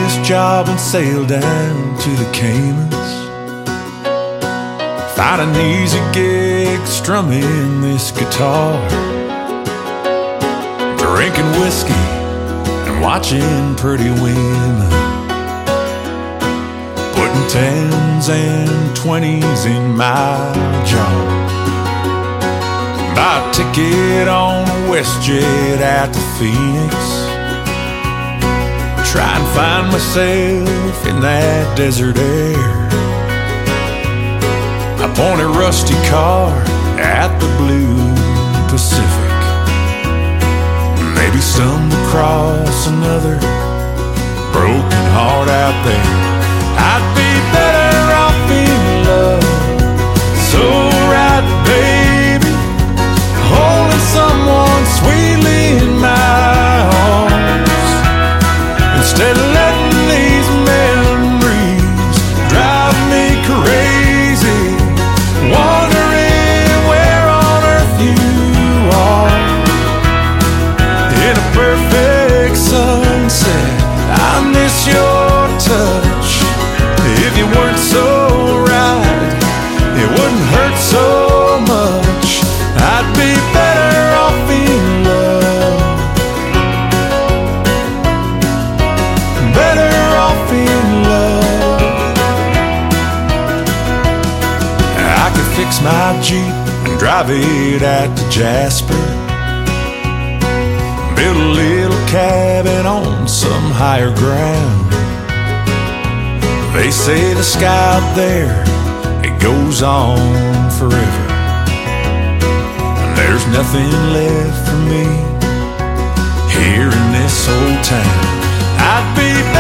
this job and sail down to the Caymans. Find an easy gig strumming this guitar, drinking whiskey and watching pretty women, putting 10s and 20s in my jar. Buy a ticket on WestJet out to Phoenix, try and find myself in that desert air. I point a rusty car at the blue Pacific, maybe stumble across another broken heart out there. I'd be better off in love, so right, baby, holding someone sweetly in my arms, instead of letting these memories drive me crazy, wondering where on earth you are. In a perfect sunset, I miss your touch. If you weren't so right, it wouldn't hurt so much. I'd be better off in love, better off in love. I could fix my Jeep and drive it out to Jasper, build a little cabin on some higher ground. They say the sky up there, it goes on forever, and there's nothing left for me here in this old town. I'd be